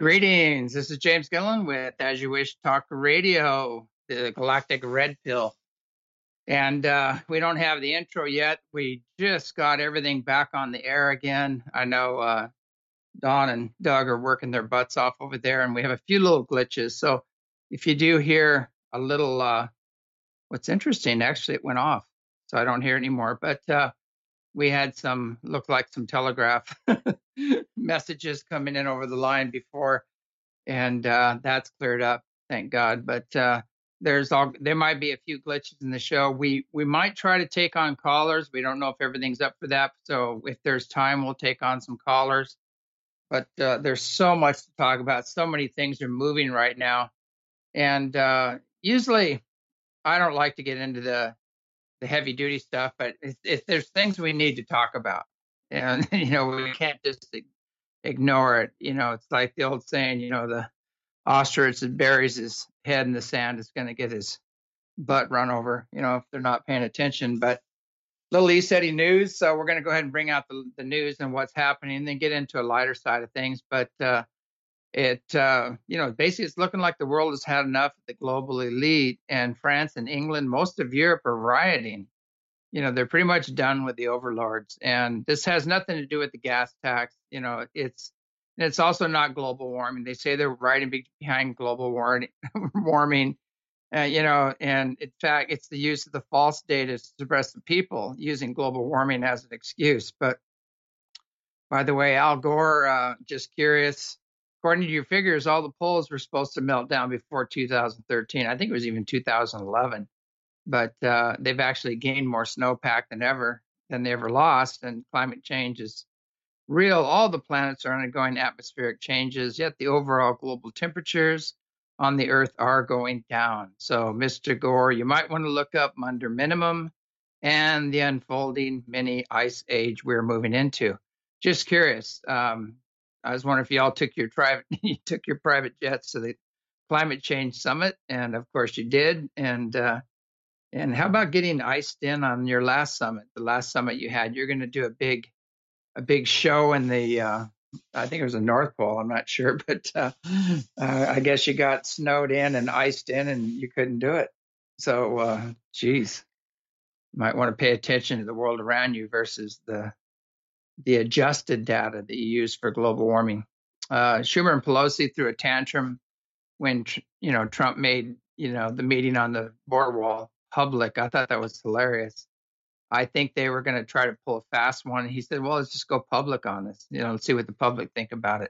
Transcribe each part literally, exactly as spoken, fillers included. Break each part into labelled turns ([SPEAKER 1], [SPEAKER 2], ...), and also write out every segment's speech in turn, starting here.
[SPEAKER 1] Greetings. This is James Gillen with As You Wish Talk Radio, the Galactic Red Pill. And uh, we don't have the intro yet. We just got everything back on the air again. I know uh, Don and Doug are working their butts off over there, and we have a few little glitches. So if you do hear a little, uh, what's interesting, actually, it went off. So I don't hear it anymore. But uh, we had some, looked like some telegraph messages coming in over the line before. And uh, that's cleared up, thank God. But uh, there's all there might be a few glitches in the show. We we might try to take on callers. We don't know if everything's up for that. So if there's time, we'll take on some callers. But uh, there's so much to talk about. So many things are moving right now, and uh, usually I don't like to get into the the heavy duty stuff. But if, if there's things we need to talk about, and you know we can't just ignore it. You know, it's like the old saying. You know the ostrich that buries his head in the sand is going to get his butt run over, you know, if they're not paying attention. But little ECETI news. So we're going to go ahead and bring out the, the news and what's happening and then get into a lighter side of things. But uh, it, uh, you know, basically it's looking like the world has had enough of the global elite, and France and England, most of Europe are rioting. You know, they're pretty much done with the overlords. And this has nothing to do with the gas tax. You know, it's, and it's also not global warming. They say they're riding behind global warming, warming uh, you know, and in fact, it's the use of the false data to suppress the people using global warming as an excuse. But by the way, Al Gore, uh, just curious, according to your figures, all the poles were supposed to melt down before two thousand thirteen. I think it was even two thousand eleven. But uh, they've actually gained more snowpack than ever, than they ever lost, and climate change is real. All the planets are undergoing atmospheric changes, yet the overall global temperatures on the Earth are going down. So, Mister Gore, you might want to look up Under Minimum and the unfolding mini ice age we're moving into. Just curious. Um, I was wondering if you all took your private you took your private jets to the climate change summit, and of course you did. And uh, and how about getting iced in on your last summit, the last summit you had? You're going to do a big a big show in the uh, I think it was the North Pole. I'm not sure, but uh, uh, I guess you got snowed in and iced in, and you couldn't do it. So, uh, geez, you might want to pay attention to the world around you versus the the adjusted data that you use for global warming. Uh, Schumer and Pelosi threw a tantrum when you know Trump made you know the meeting on the border wall public. I thought that was hilarious. I think they were going to try to pull a fast one. He said, well, let's just go public on this, you know, let's see what the public think about it.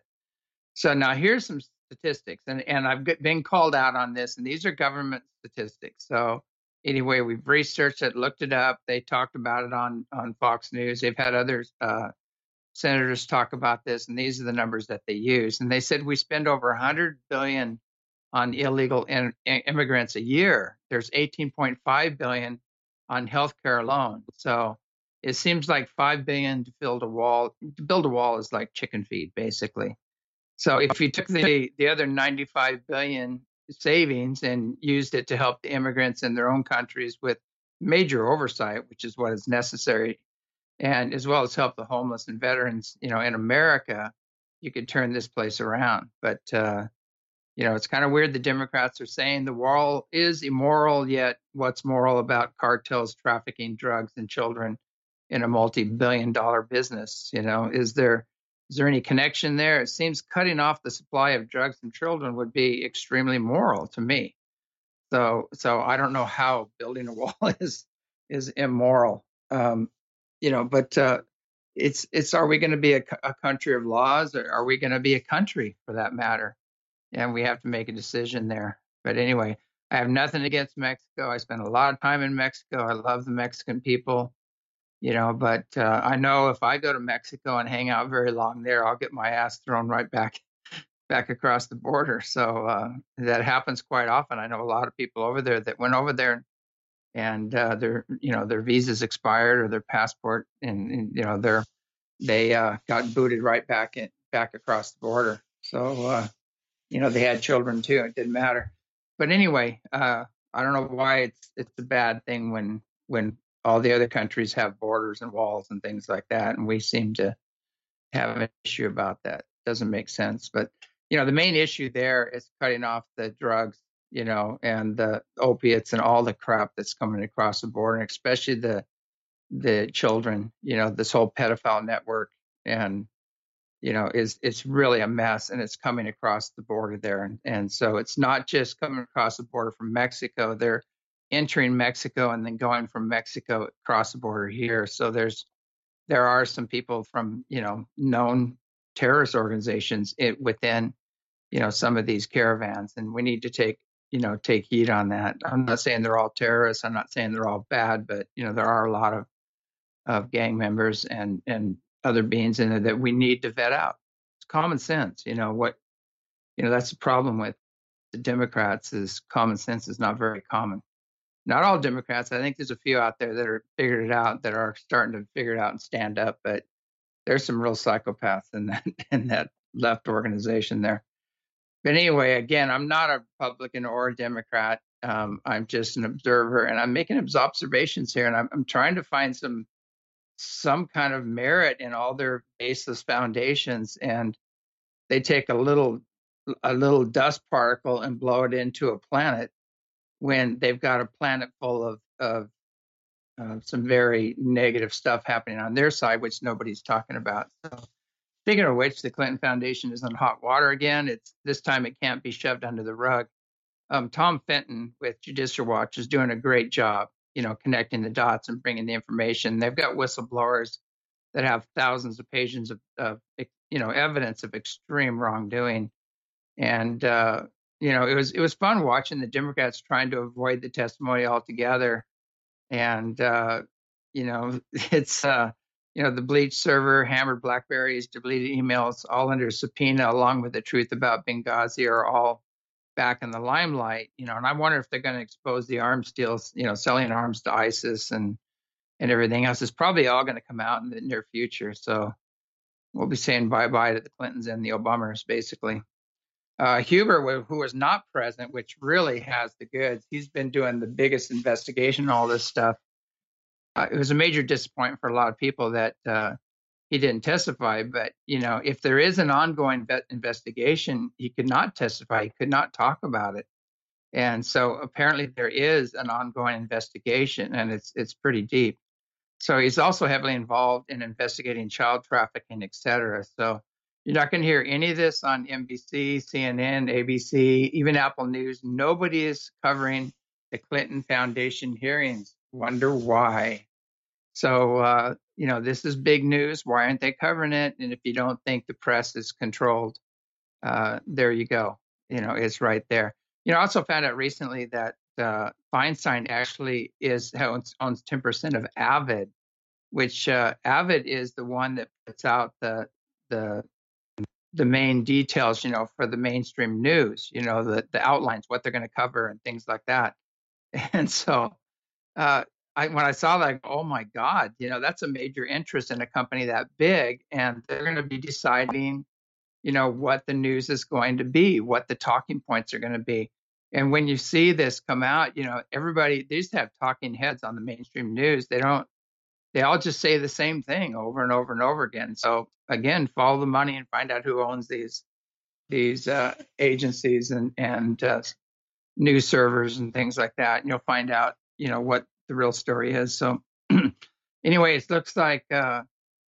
[SPEAKER 1] So now here's some statistics, and, and I've been called out on this, and these are government statistics. So anyway, we've researched it, looked it up. They talked about it on, on Fox News. They've had other uh, senators talk about this, and these are the numbers that they use. And they said we spend over one hundred billion dollars on illegal in, immigrants a year. There's eighteen point five billion dollars on healthcare alone. So it seems like five billion dollars to build a wall. To build a wall is like chicken feed, basically. So if you took the, the other ninety-five billion dollars savings and used it to help the immigrants in their own countries with major oversight, which is what is necessary, and as well as help the homeless and veterans, you know, in America, you could turn this place around. But uh, you know, it's kind of weird. The Democrats are saying the wall is immoral, yet what's moral about cartels trafficking drugs and children in a multi-billion dollar business? You know, is there is there any connection there? It seems cutting off the supply of drugs and children would be extremely moral to me. So so I don't know how building a wall is is immoral. Um, you know, but uh, it's it's are we going to be a, a country of laws, or are we going to be a country for that matter? And we have to make a decision there. But anyway, I have nothing against Mexico. I spent a lot of time in Mexico. I love the Mexican people, you know, but uh, I know if I go to Mexico and hang out very long there, I'll get my ass thrown right back back across the border. So uh, that happens quite often. I know a lot of people over there that went over there and uh, their, you know, their visas expired or their passport, and, and you know, they're they uh, got booted right back in back across the border. So. Uh, You know, they had children too. It didn't matter. But anyway, uh, I don't know why it's it's a bad thing when when all the other countries have borders and walls and things like that, and we seem to have an issue about that. Doesn't make sense. But you know, the main issue there is cutting off the drugs, you know, and the opiates and all the crap that's coming across the border, and especially the the children, you know, this whole pedophile network, and you know, is it's really a mess, and it's coming across the border there. And, and so it's not just coming across the border from Mexico. They're entering Mexico and then going from Mexico across the border here. So there's there are some people from, you know, known terrorist organizations it, within, you know, some of these caravans, and we need to take, you know, take heed on that. I'm not saying they're all terrorists. I'm not saying they're all bad, but you know, there are a lot of of gang members and and other beings in there that we need to vet out. It's common sense, you know what, you know that's the problem with the Democrats, is common sense is not very common. Not all Democrats. I think there's a few out there that are figured it out, that are starting to figure it out and stand up, but there's some real psychopaths in that in that left organization there. But anyway, again, I'm not a Republican or a Democrat. Um, I'm just an observer, and I'm making observations here, and I'm, I'm trying to find some some kind of merit in all their baseless foundations, and they take a little a little dust particle and blow it into a planet, when they've got a planet full of of uh, some very negative stuff happening on their side, which nobody's talking about. So, speaking of which, the Clinton Foundation is on hot water again. It's this time it can't be shoved under the rug. Um, Tom Fenton with Judicial Watch is doing a great job, you know, connecting the dots and bringing the information. They've got whistleblowers that have thousands of pages of, of you know, evidence of extreme wrongdoing. And uh, you know, it was it was fun watching the Democrats trying to avoid the testimony altogether. And uh, you know, it's uh, you know, the bleach server, hammered Blackberries, deleted emails, all under subpoena, along with the truth about Benghazi, are all back in the limelight. You know, and I wonder if they're going to expose the arms deals, you know, selling arms to ISIS and and everything else. Is probably all going to come out in the near future. So we'll be saying bye-bye to the Clintons and the Obamas, basically. Uh, Huber, who was not present, which really has the goods, he's been doing the biggest investigation, all this stuff. Uh, it was a major disappointment for a lot of people that uh, he didn't testify. But, you know, if there is an ongoing vet investigation, he could not testify. He could not talk about it. And so apparently there is an ongoing investigation, and it's it's pretty deep. So he's also heavily involved in investigating child trafficking, et cetera. So you're not going to hear any of this on N B C, C N N, A B C, even Apple News. Nobody is covering the Clinton Foundation hearings. Wonder why. So, uh, you know, this is big news. Why aren't they covering it? And if you don't think the press is controlled, uh, there you go. You know, it's right there. You know, I also found out recently that uh, Feinstein actually is owns, owns ten percent of Avid, which uh, Avid is the one that puts out the the the main details, you know, for the mainstream news, you know, the the outlines, what they're going to cover and things like that. And so, uh, I when I saw that, oh my God, you know, that's a major interest in a company that big, and they're going to be deciding, you know, what the news is going to be, what the talking points are going to be. And when you see this come out, you know, everybody, they used to have talking heads on the mainstream news. They don't, they all just say the same thing over and over and over again. So again, follow the money and find out who owns these, these uh, agencies and, and uh, news servers and things like that. And you'll find out, you know, what the real story is. So anyway, it looks like, uh,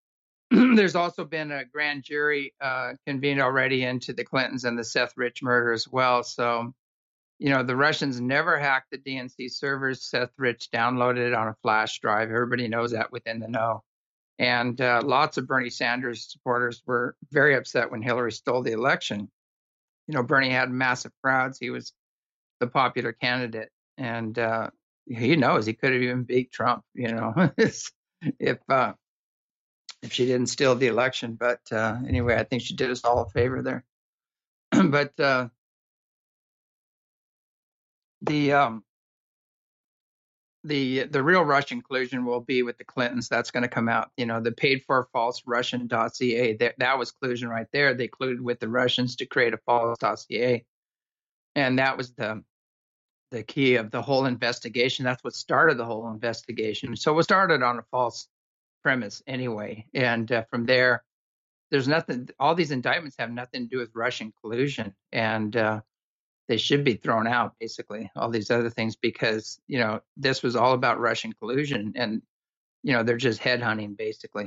[SPEAKER 1] there's also been a grand jury uh, convened already into the Clintons and the Seth Rich murder as well. So, you know, the Russians never hacked the D N C servers. Seth Rich downloaded it on a flash drive. Everybody knows that within the know. And uh, lots of Bernie Sanders supporters were very upset when Hillary stole the election. You know, Bernie had massive crowds. He was the popular candidate. And uh, he knows he could have even beat Trump, you know, if uh, if she didn't steal the election. But uh, anyway, I think she did us all a favor there. But uh, the um, the the real Russian collusion will be with the Clintons. That's going to come out. You know, the paid for false Russian dossier. That that was collusion right there. They colluded with the Russians to create a false dossier, and that was the the key of the whole investigation. That's what started the whole investigation. So it was started on a false premise anyway, and uh, from there, there's nothing. All these indictments have nothing to do with Russian collusion, and uh, they should be thrown out. Basically, all these other things, because you know this was all about Russian collusion, and you know they're just headhunting basically.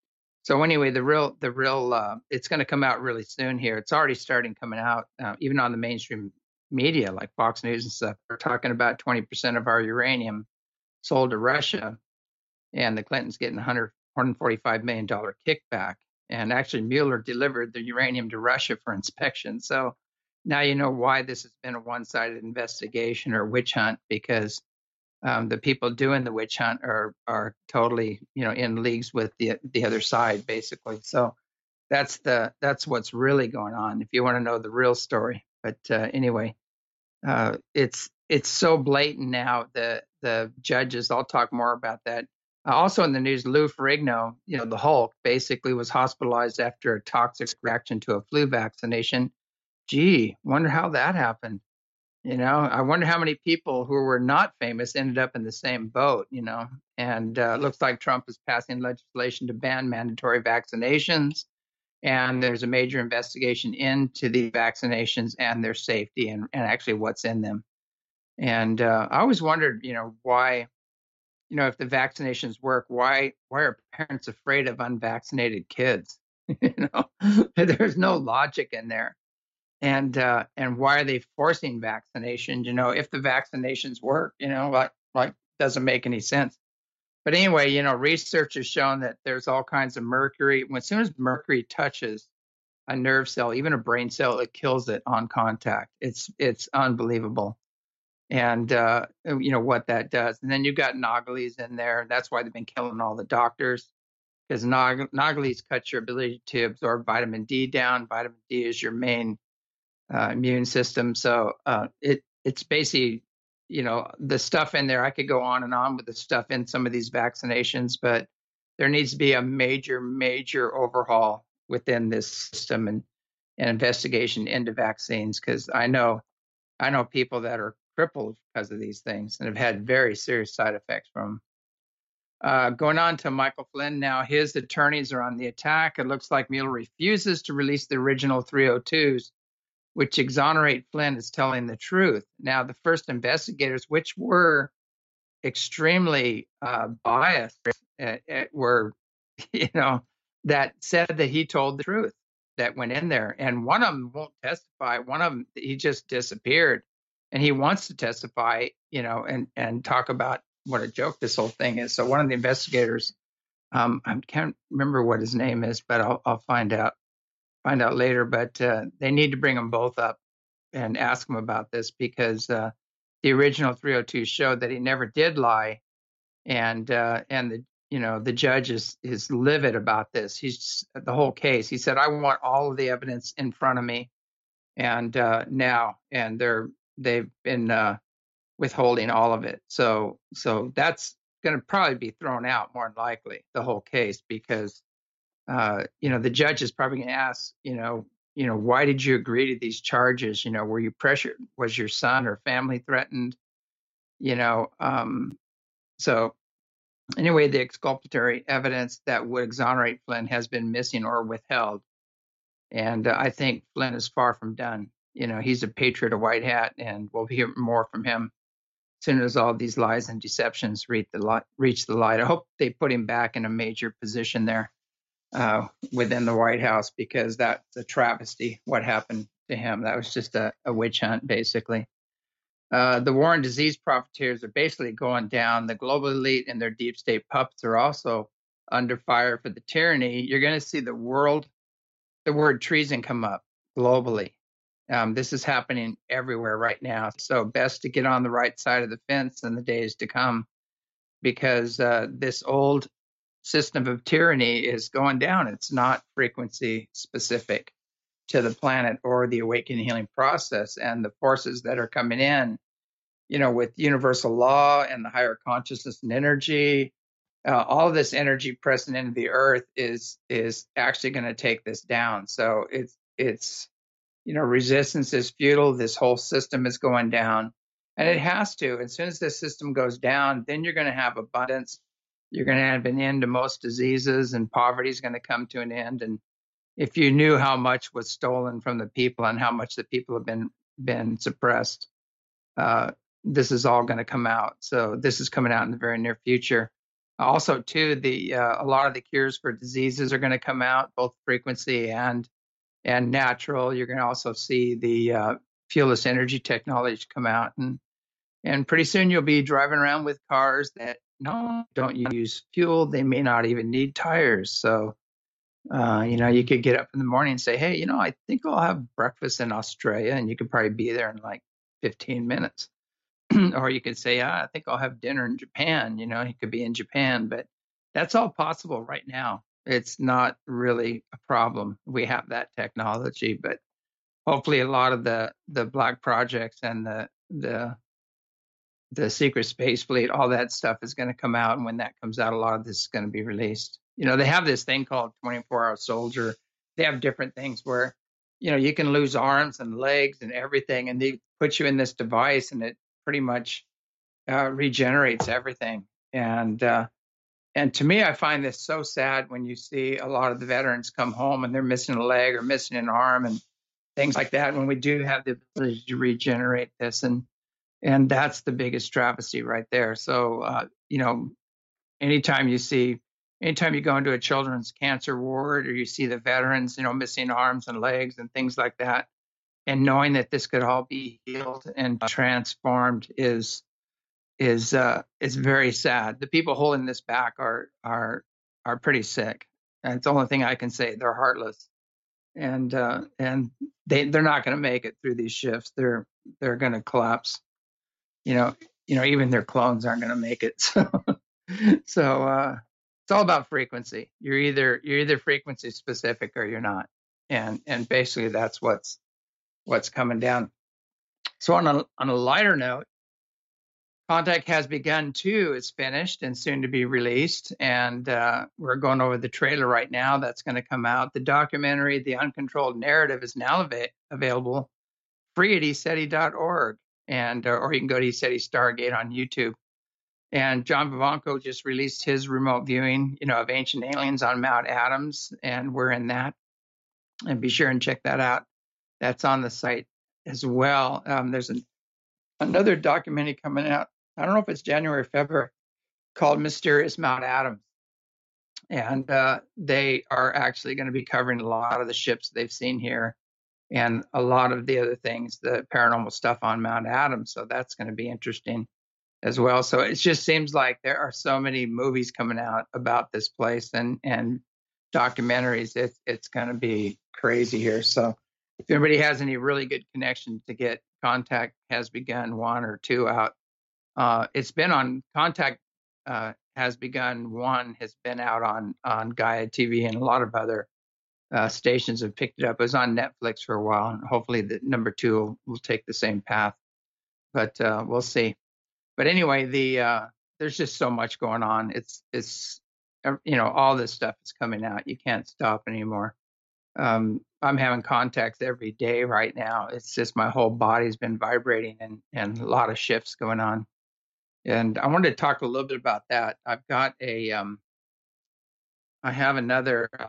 [SPEAKER 1] So anyway, the real the real uh, it's going to come out really soon here. It's already starting coming out, uh, even on the mainstream media like Fox News and stuff. We're talking about twenty percent of our uranium sold to Russia, and the Clintons getting one hundred, one hundred forty-five million dollars kickback. And actually, Mueller delivered the uranium to Russia for inspection. So now you know why this has been a one-sided investigation or witch hunt, because um, the people doing the witch hunt are are totally, you know, in leagues with the the other side, basically. So that's the that's what's really going on. If you want to know the real story, but uh, anyway, uh, it's it's so blatant now. The the judges. I'll talk more about that. Uh, also in the news, Lou Ferrigno, you know, the Hulk, basically was hospitalized after a toxic reaction to a flu vaccination. Gee, wonder how that happened. You know, I wonder how many people who were not famous ended up in the same boat, you know. And uh, it looks like Trump is passing legislation to ban mandatory vaccinations. And there's a major investigation into the vaccinations and their safety and, and actually what's in them. And uh, I always wondered, you know, why, you know, if the vaccinations work, why why are parents afraid of unvaccinated kids? You know, there's no logic in there. And uh, and why are they forcing vaccinations? You know, if the vaccinations work, you know, like like doesn't make any sense. But anyway, you know, research has shown that there's all kinds of mercury. When as soon as mercury touches a nerve cell, even a brain cell, it kills it on contact. It's it's unbelievable. And uh, you know what that does. And then you've got Naglys in there. That's why they've been killing all the doctors, because Nag- Naglys cut your ability to absorb vitamin D down. Vitamin D is your main uh, immune system. So uh, it it's basically, you know, the stuff in there. I could go on and on with the stuff in some of these vaccinations, but there needs to be a major, major overhaul within this system and, and investigation into vaccines, because I know I know people that are crippled because of these things and have had very serious side effects from them. Uh, going on to Michael Flynn now, his attorneys are on the attack. It looks like Mueller refuses to release the original three oh twos, which exonerate Flynn as telling the truth. Now, the first investigators, which were extremely uh, biased, uh, uh, were, you know, that said that he told the truth, that went in there. And one of them won't testify. One of them, he just disappeared. And he wants to testify, you know, and, and talk about what a joke this whole thing is. So one of the investigators, um, I can't remember what his name is, but I'll, I'll find out find out later. But uh, they need to bring them both up and ask him about this, because uh, the original three oh two showed that he never did lie, and uh, and the you know the judge is is livid about this. He's the whole case. He said, "I want all of the evidence in front of me," and uh, now and they're they've been uh, withholding all of it. So so that's going to probably be thrown out more than likely, the whole case, because uh, you know, the judge is probably going to ask, you know, you know, why did you agree to these charges? You know, were you pressured? Was your son or family threatened? You know, um, so anyway, the exculpatory evidence that would exonerate Flynn has been missing or withheld, and uh, I think Flynn is far from done. You know, he's a patriot of white hat, and we'll hear more from him as soon as all these lies and deceptions reach the light. Reach the light. I hope they put him back in a major position there uh, within the White House, because that's a travesty what happened to him. That was just a, a witch hunt, basically. Uh, the war and disease profiteers are basically going down. The global elite and their deep state puppets are also under fire for the tyranny. You're going to see the world, the word treason come up globally. Um, this is happening everywhere right now. So best to get on the right side of the fence in the days to come, because uh, this old system of tyranny is going down. It's not frequency specific to the planet or the awakening healing process. And the forces that are coming in, you know, with universal law and the higher consciousness and energy, uh, all of this energy pressing into the earth is is actually going to take this down. So it's it's you know, resistance is futile. This whole system is going down, and it has to. As soon as this system goes down, then you're going to have abundance. You're going to have an end to most diseases, and poverty is going to come to an end. And if you knew how much was stolen from the people and how much the people have been been suppressed, uh, this is all going to come out. So this is coming out in the very near future. Also, too, the uh, a lot of the cures for diseases are going to come out, both frequency and and natural. You're going to also see the uh, fuelless energy technology come out, and and pretty soon you'll be driving around with cars that no don't use fuel. They may not even need tires. So uh, you know, you could get up in the morning and say, hey, you know, I think I'll have breakfast in Australia, and you could probably be there in like fifteen minutes. Or you could say, ah, I think I'll have dinner in Japan. You know, he could be in Japan, but that's all possible right now. It's not really a problem. We have that technology, but hopefully a lot of the the black projects and the the the secret space fleet, all that stuff is going to come out. And when that comes out, a lot of this is going to be released. You know, they have this thing called twenty-four hour soldier. They have different things where, you know, you can lose arms and legs and everything, and they put you in this device, and it pretty much uh, regenerates everything. And uh, and to me, I find this so sad when you see a lot of the veterans come home and they're missing a leg or missing an arm and things like that. When we do have the ability to regenerate this, and and that's the biggest travesty right there. So uh, you know, anytime you see, anytime you go into a children's cancer ward or you see the veterans, you know, missing arms and legs and things like that, and knowing that this could all be healed and transformed is is uh, is very sad. The people holding this back are are are pretty sick. And it's the only thing I can say. They're heartless, and uh, and they they're not going to make it through these shifts. They're they're going to collapse. You know, you know, even their clones aren't going to make it. So so uh, it's all about frequency. You're either you're either frequency specific or you're not, and and basically that's what's what's coming down. So on a on a lighter note, Contact Has Begun two is finished and soon to be released, and uh, we're going over the trailer right now. That's going to come out. The documentary, The Uncontrolled Narrative, is now av- available free at e seti dot org, and uh, or you can go to eSETI Stargate on YouTube. And John Vivanco just released his remote viewing, you know, of Ancient Aliens on Mount Adams, and we're in that. And be sure and check that out. That's on the site as well. Um, there's an, another documentary coming out. I don't know if it's January or February, called Mysterious Mount Adams. And uh, they are actually going to be covering a lot of the ships they've seen here and a lot of the other things, the paranormal stuff on Mount Adams. So that's going to be interesting as well. So it just seems like there are so many movies coming out about this place and and documentaries. It, it's going to be crazy here. So if anybody has any really good connections to get Contact Has Begun one or two out, uh, it's been on Contact uh, Has Begun one has been out on on Gaia T V, and a lot of other uh, stations have picked it up. It was on Netflix for a while, and hopefully the number two will, will take the same path. But uh, we'll see. But anyway, the uh, there's just so much going on. It's it's uh, you know, all this stuff is coming out. You can't stop anymore. Um, I'm having contacts every day right now. It's just my whole body's been vibrating, and and a lot of shifts going on. And I wanted to talk a little bit about that. I've got a um, I have another. Uh,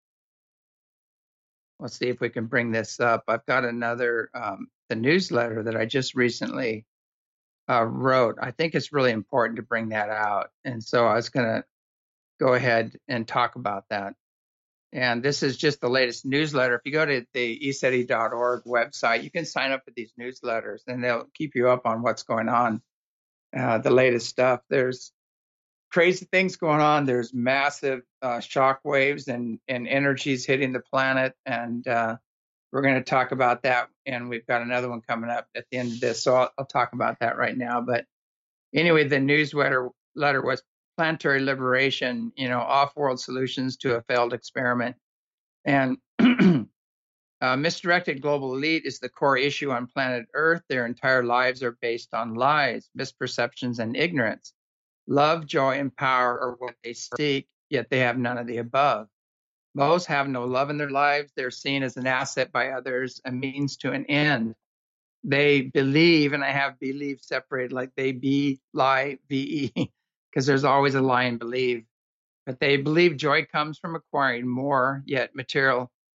[SPEAKER 1] let's see if we can bring this up. I've got another um, the newsletter that I just recently uh, wrote. I think it's really important to bring that out. And so I was going to go ahead and talk about that. And this is just the latest newsletter. If you go to the e seti dot org website, you can sign up for these newsletters, and they'll keep you up on what's going on, uh, the latest stuff. There's crazy things going on. There's massive uh, shock waves and, and energies hitting the planet. And uh, we're going to talk about that. And we've got another one coming up at the end of this. So I'll, I'll talk about that right now. But anyway, the newsletter letter was Planetary Liberation, you know, off-world solutions to a failed experiment. And uh, misdirected global elite is the core issue on planet Earth. Their entire lives are based on lies, misperceptions, and ignorance. Love, joy, and power are what they seek, yet they have none of the above. Most have no love in their lives. They're seen as an asset by others, a means to an end. They believe, and I have believe separated, like they be, lie, V E, because there's always a lie in believe. But they believe joy comes from acquiring more, yet material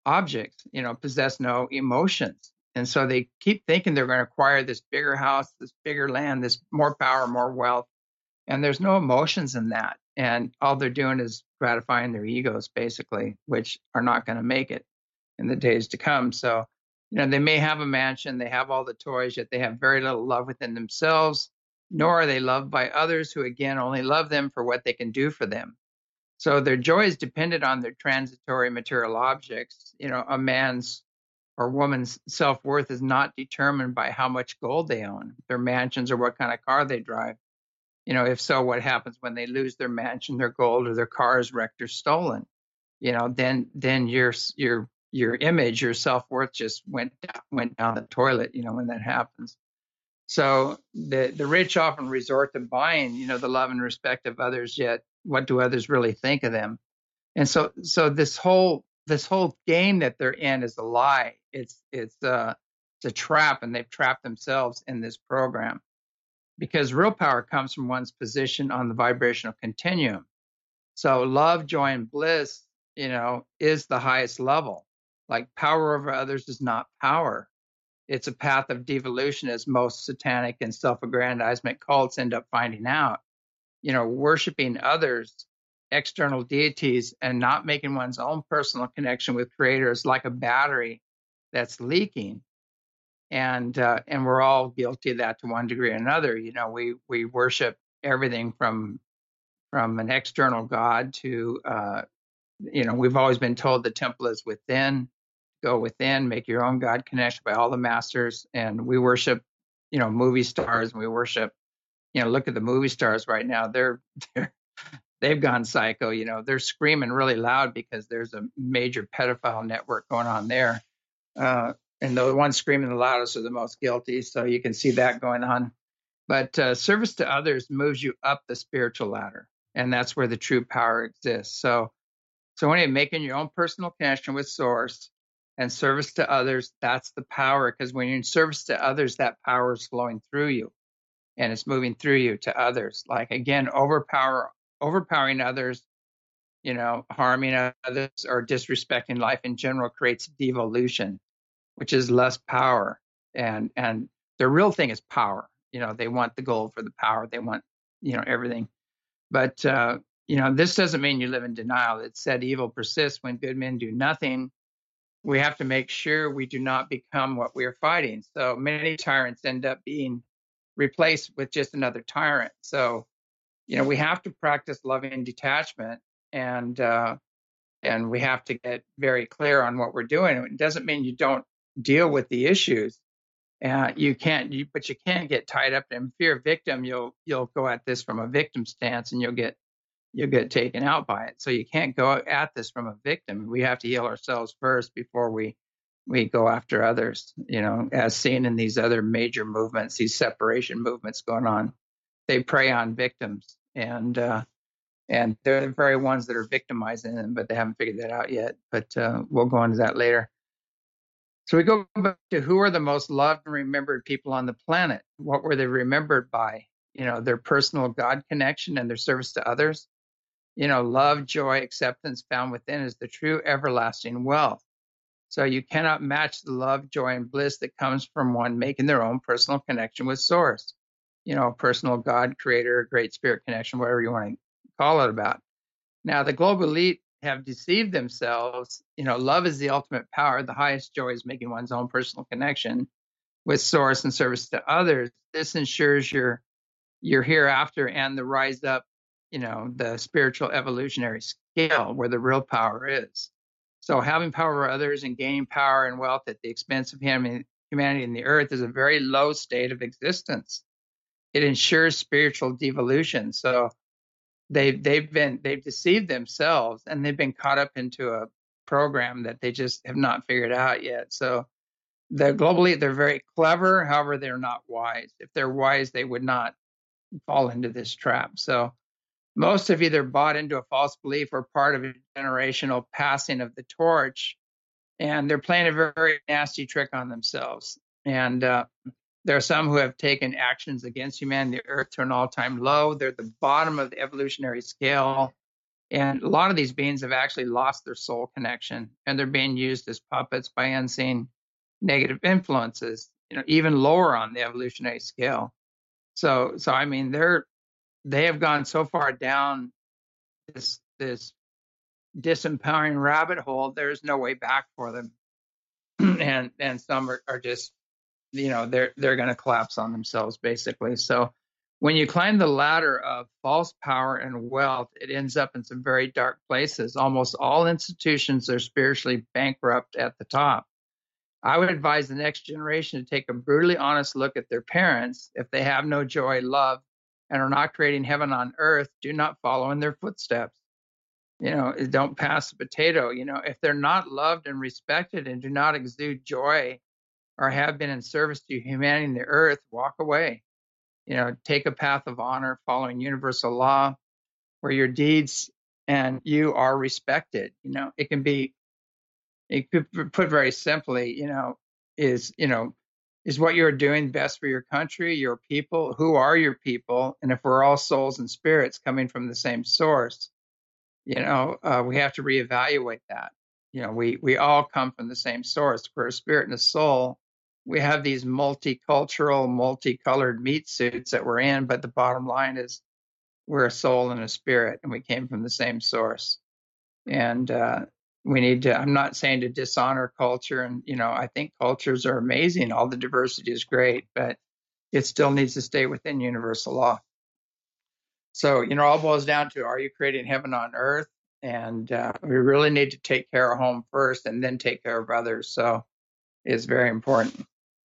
[SPEAKER 1] objects, you know, possess no emotions. And so they keep thinking they're going to acquire this bigger house, this bigger land, this more power, more wealth. And there's no emotions in that. And all they're doing is gratifying their egos, basically, which are not going to make it in the days to come. So, you know, they may have a mansion, they have all the toys, yet they have very little love within themselves, nor are they loved by others who, again, only love them for what they can do for them. So their joy is dependent on their transitory material objects. You know, a man's or woman's self-worth is not determined by how much gold they own, their mansions, or what kind of car they drive. You know, if so, what happens when they lose their mansion, their gold, or their car is wrecked or stolen? You know, then then your your your image, your self-worth just went went down the toilet, you know, when that happens. So the the rich often resort to buying, you know, the love and respect of others, yet what do others really think of them? And so so this whole this whole game that they're in is a lie. It's it's uh it's a trap, and they've trapped themselves in this program, because real power comes from one's position on the vibrational continuum. So love, joy, and bliss, you know, is the highest level. Like power over others is not power. It's a path of devolution, as most satanic and self-aggrandizement cults end up finding out. You know, worshiping others, external deities, and not making one's own personal connection with Creator is like a battery that's leaking. And uh, and we're all guilty of that to one degree or another. You know, we we worship everything from from an external God to uh, you know, we've always been told the temple is within. Go within, make your own God connection by all the masters. And we worship, you know, movie stars, and we worship, you know, look at the movie stars right now. They're they're they've gone psycho. You know, they're screaming really loud because there's a major pedophile network going on there. Uh, and the ones screaming the loudest are the most guilty. So you can see that going on. But uh, service to others moves you up the spiritual ladder, and that's where the true power exists. So, so when you're making your own personal connection with Source and service to others, that's the power. Because when you're in service to others, that power is flowing through you, and it's moving through you to others. Like again, overpower, overpowering others, you know, harming others or disrespecting life in general creates devolution, which is less power. And and the real thing is power. You know, they want the gold for the power. They want, you know, everything. But uh, you know, this doesn't mean you live in denial. It said evil persists when good men do nothing. We have to make sure we do not become what we are fighting. So many tyrants end up being replaced with just another tyrant. So, you know, we have to practice loving detachment, and uh, and we have to get very clear on what we're doing. It doesn't mean you don't deal with the issues. Uh, you can't, you, but you can't get tied up in fear. Victim, you'll you'll go at this from a victim stance, and you'll get you'll get taken out by it. So you can't go at this from a victim. We have to heal ourselves first before we we go after others. You know, as seen in these other major movements, these separation movements going on, they prey on victims, and uh, and they're the very ones that are victimizing them, but they haven't figured that out yet. But uh, we'll go into that later. So we go back to who are the most loved and remembered people on the planet. What were they remembered by? You know, their personal God connection and their service to others. You know, love, joy, acceptance found within is the true everlasting wealth. So you cannot match the love, joy, and bliss that comes from one making their own personal connection with Source. You know, personal God, creator, great spirit connection, whatever you want to call it about. Now, the global elite have deceived themselves. You know, love is the ultimate power. The highest joy is making one's own personal connection with Source and service to others. This ensures your your hereafter and the rise up, you know, the spiritual evolutionary scale where the real power is. So having power over others and gaining power and wealth at the expense of humanity and the earth is a very low state of existence. It ensures spiritual devolution. So they've they've been they've deceived themselves, and they've been caught up into a program that they just have not figured out yet. So the globally they're very clever, however, they're not wise. If they're wise, they would not fall into this trap. So most have either bought into a false belief or part of a generational passing of the torch, and they're playing a very nasty trick on themselves. And uh, there are some who have taken actions against humanity, the earth to an all-time low. They're at the bottom of the evolutionary scale. And a lot of these beings have actually lost their soul connection, and they're being used as puppets by unseen negative influences, you know, even lower on the evolutionary scale. So, so I mean, they're they have gone so far down this this disempowering rabbit hole. There's no way back for them, and and some are, are just, you know, they're they're going to collapse on themselves basically. So when you climb the ladder of false power and wealth, it ends up in some very dark places. Almost all institutions are spiritually bankrupt at the top. I would advise the next generation to take a brutally honest look at their parents. If they have no joy, love, and are not creating heaven on earth, do not follow in their footsteps. You know, don't pass the potato. You know, if they're not loved and respected and do not exude joy or have been in service to humanity and the earth, walk away. You know, take a path of honor following universal law where your deeds and you are respected. You know, it can be, it could be put very simply, you know, is, you know, is what you're doing best for your country, your people? Who are your people? And if we're all souls and spirits coming from the same source, you know, uh, we have to reevaluate that. You know, we we all come from the same source. We're a spirit and a soul. We have these multicultural, multicolored meat suits that we're in, but the bottom line is we're a soul and a spirit, and we came from the same source. And uh, we need to. I'm not saying to dishonor culture, and you know, I think cultures are amazing. All the diversity is great, but it still needs to stay within universal law. So, you know, all boils down to, are you creating heaven on earth? And uh, we really need to take care of home first and then take care of others. So it's very important.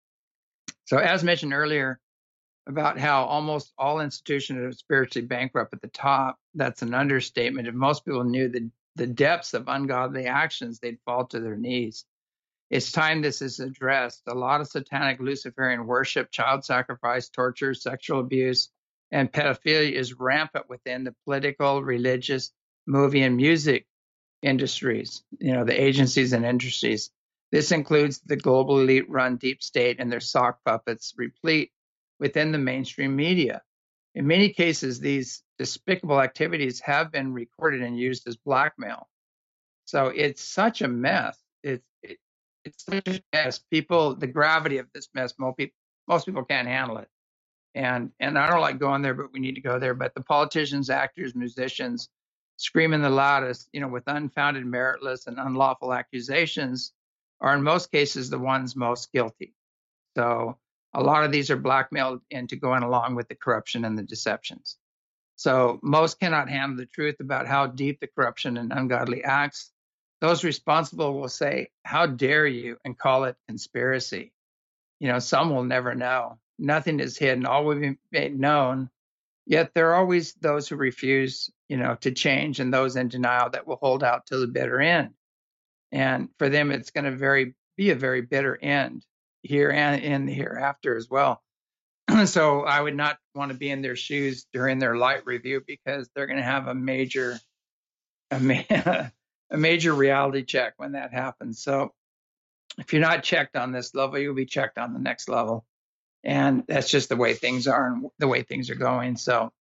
[SPEAKER 1] So as mentioned earlier about how almost all institutions are spiritually bankrupt at the top, that's an understatement. If most people knew the, the depths of ungodly actions, they'd fall to their knees. It's time this is addressed. A lot of satanic Luciferian worship, child sacrifice, torture, sexual abuse, and pedophilia is rampant within the political, religious, movie, and music industries, you know, the agencies and industries. This includes the global elite run deep state and their sock puppets, replete within the mainstream media. In many cases, these despicable activities have been recorded and used as blackmail. So it's such a mess. It's it, it's such a mess. People, the gravity of this mess, most people, most people can't handle it. And and I don't like going there, but we need to go there. But the politicians, actors, musicians, screaming the loudest, you know, with unfounded, meritless, and unlawful accusations, are in most cases the ones most guilty. So a lot of these are blackmailed into going along with the corruption and the deceptions. So most cannot handle the truth about how deep the corruption and ungodly acts. Those responsible will say, "How dare you?" and call it conspiracy. You know, some will never know. Nothing is hidden. All will be made known. Yet there are always those who refuse, you know, to change, and those in denial that will hold out till the bitter end. And for them, it's going to very be a very bitter end here and in the hereafter as well. So I would not want to be in their shoes during their light review, because they're going to have a major, a, ma- a major reality check when that happens. So if you're not checked on this level, you'll be checked on the next level. And that's just the way things are and the way things are going. So,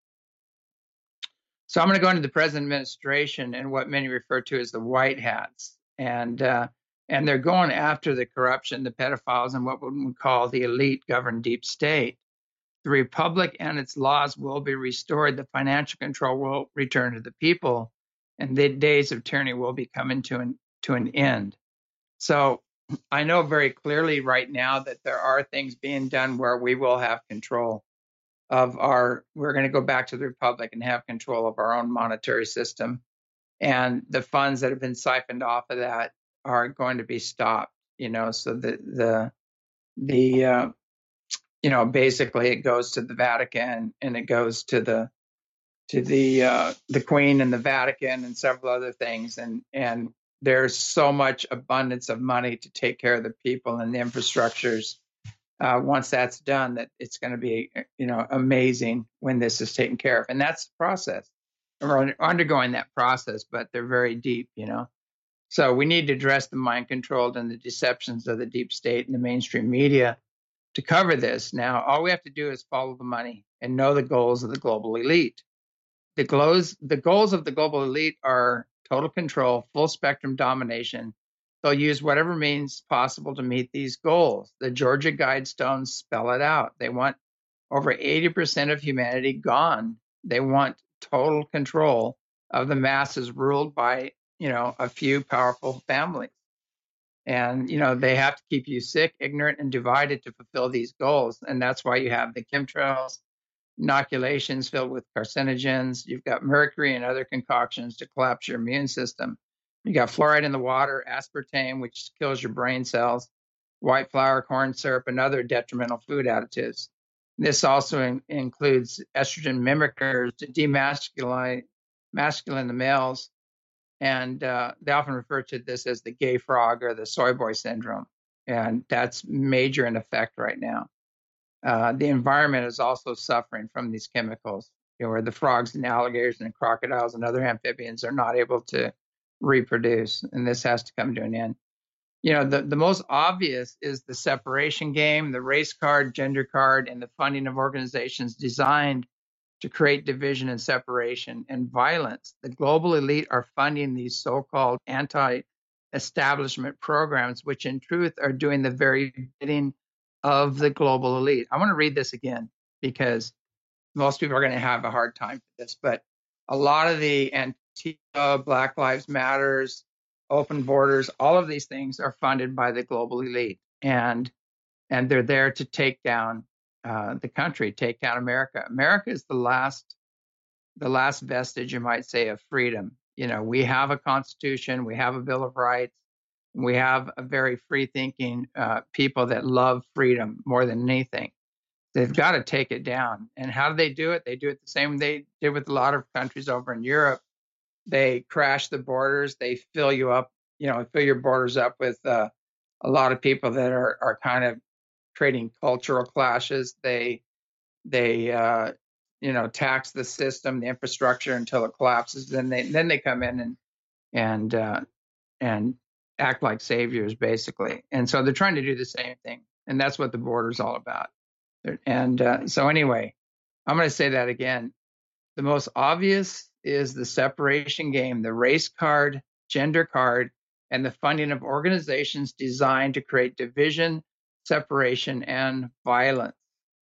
[SPEAKER 1] so I'm going to go into the present administration and what many refer to as the white hats. And, uh, and they're going after the corruption, the pedophiles, and what we call the elite governed deep state. The republic and its laws will be restored. The financial control will return to the people, and the days of tyranny will be coming to an, to an end. So I know very clearly right now that there are things being done where we will have control of our, we're going to go back to the republic and have control of our own monetary system. And the funds that have been siphoned off of that are going to be stopped, you know, so the, the, the, uh, you know, basically it goes to the Vatican, and it goes to the, to the, uh, the Queen and the Vatican and several other things. And, and there's so much abundance of money to take care of the people and the infrastructures. Uh, once that's done, that it's going to be, you know, amazing when this is taken care of. And that's the process. We're undergoing that process, but they're very deep, you know. So we need to address the mind controlled and the deceptions of the deep state and the mainstream media to cover this. Now, all we have to do is follow the money and know the goals of the global elite. the goals, the goals of the global elite are total control, full spectrum domination. They'll use whatever means possible to meet these goals. The Georgia Guidestones spell it out. They want over eighty percent of humanity gone. They want total control of the masses ruled by, you know, a few powerful families. And, you know, they have to keep you sick, ignorant, and divided to fulfill these goals. And that's why you have the chemtrails, inoculations filled with carcinogens. You've got mercury and other concoctions to collapse your immune system. You got fluoride in the water, aspartame, which kills your brain cells, white flour, corn syrup, and other detrimental food additives. This also in, includes estrogen mimickers to demasculine masculine the males, and uh, they often refer to this as the gay frog or the soy boy syndrome, and that's major in effect right now. Uh, the environment is also suffering from these chemicals, you know, where the frogs and alligators and crocodiles and other amphibians are not able to reproduce, and this has to come to an end. You know, the, the most obvious is the separation game, the race card, gender card, and the funding of organizations designed to create division and separation and violence. The global elite are funding these so-called anti-establishment programs, which in truth are doing the very bidding of the global elite. I want to read this again because most people are going to have a hard time with this, but a lot of the Antifa, Black Lives Matters, open borders, all of these things are funded by the global elite, and and they're there to take down uh, the country, take down America. America is the last, the last vestige, you might say, of freedom. You know, we have a constitution, we have a Bill of Rights, we have a very free-thinking uh, people that love freedom more than anything. They've got to take it down. And how do they do it? They do it the same they did with a lot of countries over in Europe. They crash the borders. They fill you up, you know, fill your borders up with uh, a lot of people that are are kind of creating cultural clashes. They they uh, you know, tax the system, the infrastructure until it collapses. Then they then they come in and and uh, and act like saviors, basically. And so they're trying to do the same thing, and that's what the border is all about. And uh, so anyway, I'm going to say that again. The most obvious is the separation game, the race card, gender card, and the funding of organizations designed to create division, separation, and violence.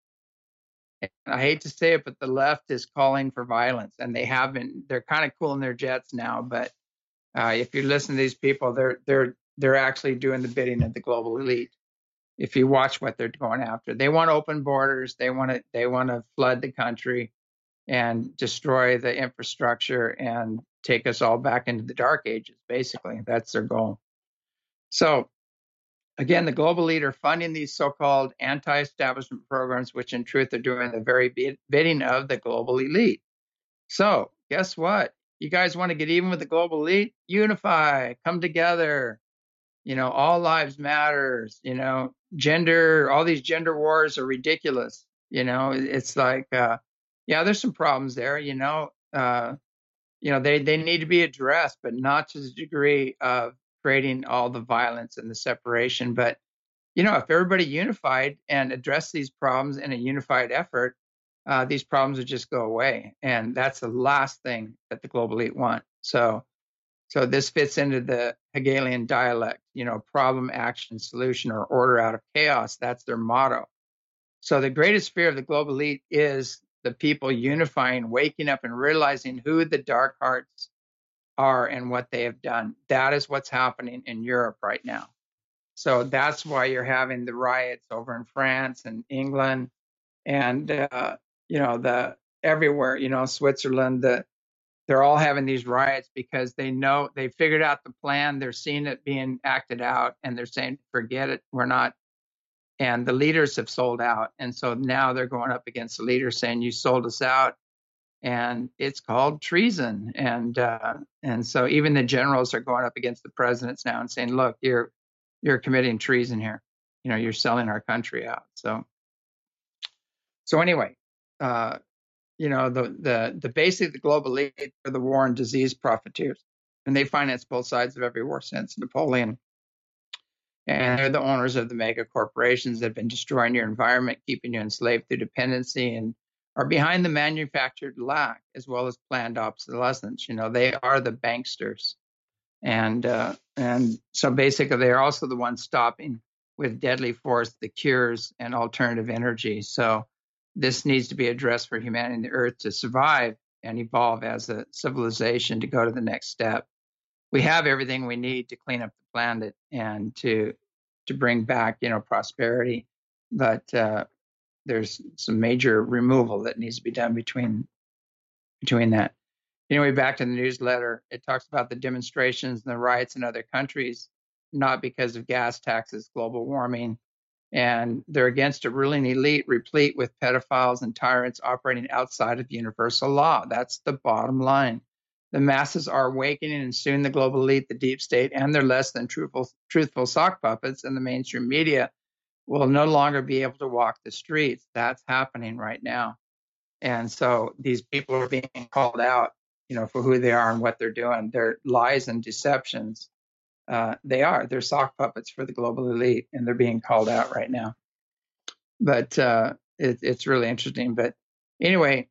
[SPEAKER 1] And I hate to say it, but the left is calling for violence, and they have been. They're kind of cooling their jets now, but uh, if you listen to these people, they're they're they're actually doing the bidding of the global elite. If you watch what they're going after, they want open borders. They want to they want to flood the country and destroy the infrastructure and take us all back into the dark ages. Basically, that's their goal. So again, the global elite are funding these so-called anti-establishment programs, which in truth are doing the very bidding of the global elite. So guess what? You guys want to get even with the global elite? Unify, come together. You know, all lives matters. You know, gender, all these gender wars are ridiculous. You know, it's like, uh, yeah, there's some problems there. You know, uh, you know, they they need to be addressed, but not to the degree of creating all the violence and the separation. But you know, if everybody unified and addressed these problems in a unified effort, uh, these problems would just go away. And that's the last thing that the global elite want. So. So this fits into the Hegelian dialect, you know, problem, action, solution, or order out of chaos. That's their motto. So the greatest fear of the global elite is the people unifying, waking up, and realizing who the dark hearts are and what they have done. That is what's happening in Europe right now. So that's why you're having the riots over in France and England and, uh, you know, the everywhere, you know, Switzerland, the they're all having these riots because they know they figured out the plan. They're seeing it being acted out and they're saying, forget it, we're not. And the leaders have sold out. And so now they're going up against the leaders saying, you sold us out. And it's called treason. And uh, and so even the generals are going up against the presidents now and saying, look, you're you're committing treason here. You know, you're selling our country out. So so anyway, uh, you know, the the the basic the global elite are the war and disease profiteers, and they finance both sides of every war since Napoleon. And they're the owners of the mega corporations that have been destroying your environment, keeping you enslaved through dependency, and are behind the manufactured lack as well as planned obsolescence. You know, they are the banksters. And uh, and so basically, they're also the ones stopping with deadly force the cures and alternative energy. So this needs to be addressed for humanity and the Earth to survive and evolve as a civilization to go to the next step. We have everything we need to clean up the planet and to to bring back, you know, prosperity, but uh, there's some major removal that needs to be done between between that. Anyway, back to the newsletter, it talks about the demonstrations and the riots in other countries, not because of gas taxes, global warming, and they're against a ruling elite replete with pedophiles and tyrants operating outside of universal law. That's the bottom line. The masses are awakening, and soon the global elite, the deep state, and their less than truthful, truthful sock puppets in the mainstream media will no longer be able to walk the streets. That's happening right now. And so these people are being called out, you know, for who they are and what they're doing. Their lies and deceptions, uh, they are. They're sock puppets for the global elite, and they're being called out right now. But uh, it, it's really interesting. But anyway,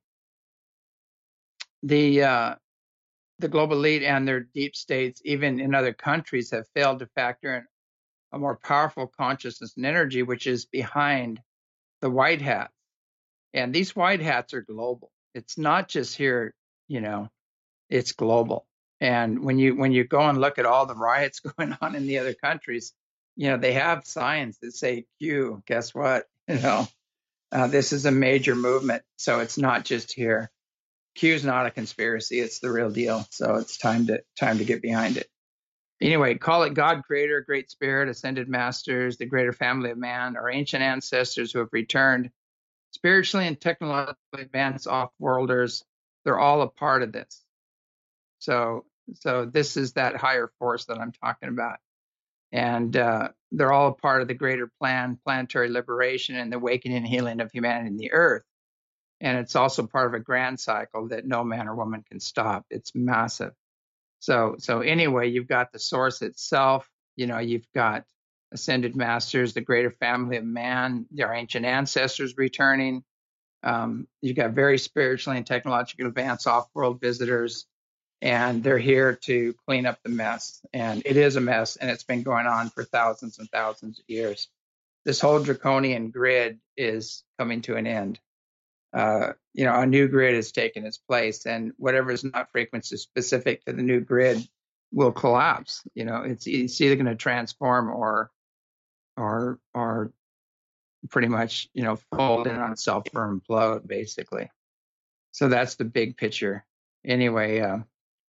[SPEAKER 1] the uh, the global elite and their deep states, even in other countries, have failed to factor in a more powerful consciousness and energy, which is behind the white hats. And these white hats are global. It's not just here, you know, it's global. And when you when you go and look at all the riots going on in the other countries, you know, they have signs that say Q. Guess what? You know, uh, this is a major movement. So it's not just here. Q is not a conspiracy. It's the real deal. So it's time to time to get behind it. Anyway, call it God, Creator, Great Spirit, Ascended Masters, the greater family of man, our ancient ancestors who have returned, spiritually and technologically advanced off-worlders. They're all a part of this. So, so this is that higher force that I'm talking about, and uh, they're all a part of the greater plan, planetary liberation, and the awakening and healing of humanity and the Earth. And it's also part of a grand cycle that no man or woman can stop. It's massive. So, so anyway, you've got the source itself. You know, you've got ascended masters, the greater family of man, their ancient ancestors returning. Um, you've got very spiritually and technologically advanced off-world visitors, and they're here to clean up the mess. And it is a mess, and it's been going on for thousands and thousands of years. This whole draconian grid is coming to an end. Uh, you know, a new grid has taken its place, and whatever is not frequency specific to the new grid will collapse. You know, it's, it's either going to transform or, or, or pretty much, you know, fold in on itself or implode, basically. So that's the big picture. Anyway, uh,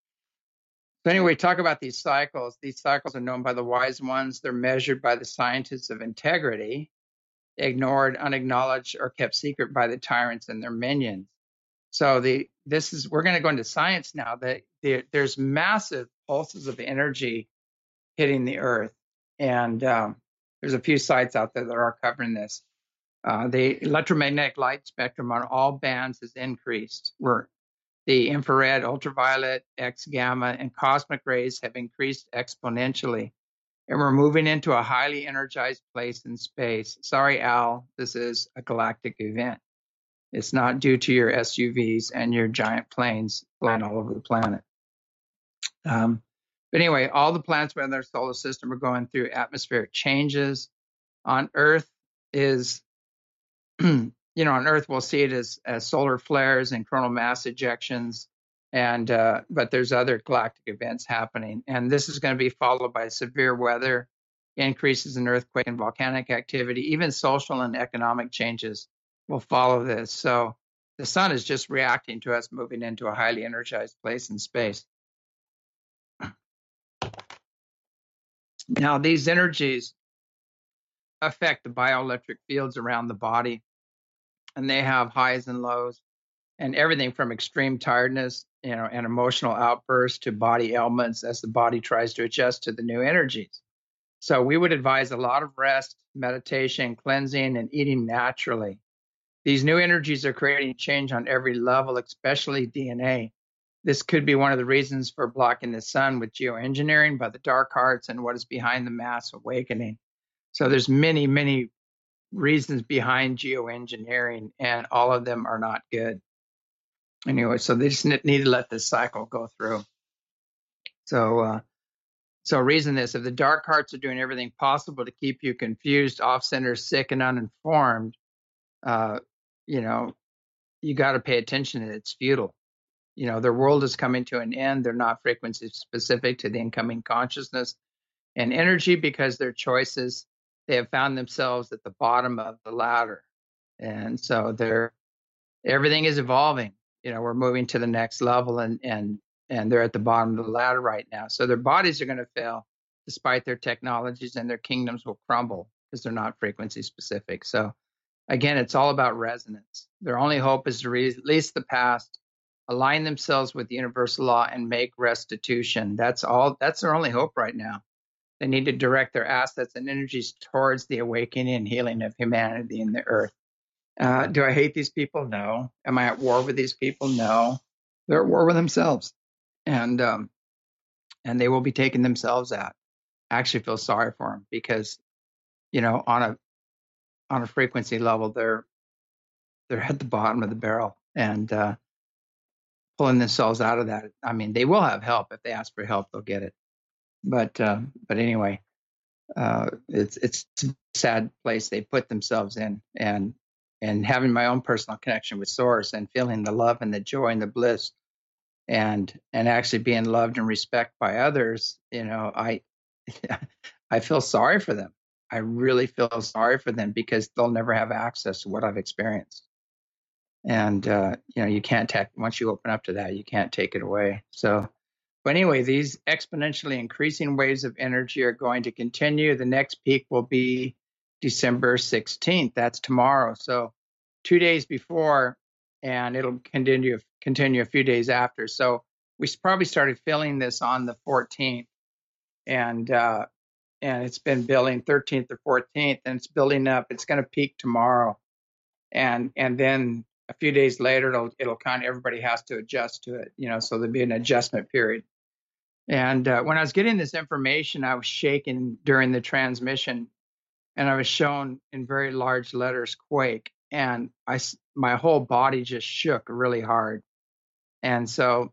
[SPEAKER 1] so anyway, talk about these cycles. These cycles are known by the wise ones. They're measured by the scientists of integrity, ignored, unacknowledged, or kept secret by the tyrants and their minions. So the this is we're going to go into science now. That the, there's massive pulses of energy hitting the Earth, and um, there's a few sites out there that are covering this. Uh, the electromagnetic light spectrum on all bands has increased. We're the infrared, ultraviolet, X, gamma, and cosmic rays have increased exponentially. And we're moving into a highly energized place in space. Sorry, Al, this is a galactic event. It's not due to your S U Vs and your giant planes flying all over the planet. Um, but anyway, all the planets within our solar system are going through atmospheric changes. On Earth is you know, on Earth, we'll see it as, as solar flares and coronal mass ejections. And, uh, but there's other galactic events happening. And this is going to be followed by severe weather, increases in earthquake and volcanic activity, even social and economic changes will follow this. So the sun is just reacting to us moving into a highly energized place in space. Now, these energies affect the bioelectric fields around the body, and they have highs and lows, and everything from extreme tiredness, you know, and emotional outbursts to body ailments as the body tries to adjust to the new energies. So we would advise a lot of rest, meditation, cleansing, and eating naturally. These new energies are creating change on every level, especially D N A. This could be one of the reasons for blocking the sun with geoengineering by the dark arts and what is behind the mass awakening. So there's many, many reasons behind geoengineering, and all of them are not good. Anyway, so they just need to let this cycle go through. So, uh, so reason this: if the dark hearts are doing everything possible to keep you confused, off-center, sick, and uninformed, uh, you know, you got to pay attention. That it's futile. You know, their world is coming to an end. They're not frequency specific to the incoming consciousness and energy because their choices, they have found themselves at the bottom of the ladder. And so they're, everything is evolving. You know, we're moving to the next level, and, and, and they're at the bottom of the ladder right now. So their bodies are going to fail despite their technologies, and their kingdoms will crumble because they're not frequency specific. So again, it's all about resonance. Their only hope is to release the past, align themselves with the universal law, and make restitution. That's all. That's their only hope right now. They need to direct their assets and energies towards the awakening and healing of humanity in the earth. Uh, do I hate these people? No. Am I at war with these people? No. They're at war with themselves, and um, and they will be taking themselves out. I actually feel sorry for them because, you know, on a on a frequency level, they're they're at the bottom of the barrel, and uh, pulling themselves out of that. I mean, they will have help. If they ask for help, they'll get it. But uh, but anyway, uh, it's it's a sad place they put themselves in, and and having my own personal connection with Source and feeling the love and the joy and the bliss, and and actually being loved and respected by others. You know, I I feel sorry for them. I really feel sorry for them because they'll never have access to what I've experienced. And uh, you know, you can't take, once you open up to that, you can't take it away. So, but anyway, these exponentially increasing waves of energy are going to continue. The next peak will be December sixteenth. That's tomorrow. So, two days before, and it'll continue continue a few days after. So, we probably started feeling this on the fourteenth, and uh, and it's been building thirteenth or fourteenth, and it's building up. It's going to peak tomorrow, and and then a few days later, it'll it'll kind of, everybody has to adjust to it, you know. So there'll be an adjustment period. And uh, when I was getting this information, I was shaken during the transmission, and I was shown in very large letters "quake," and I my whole body just shook really hard. And so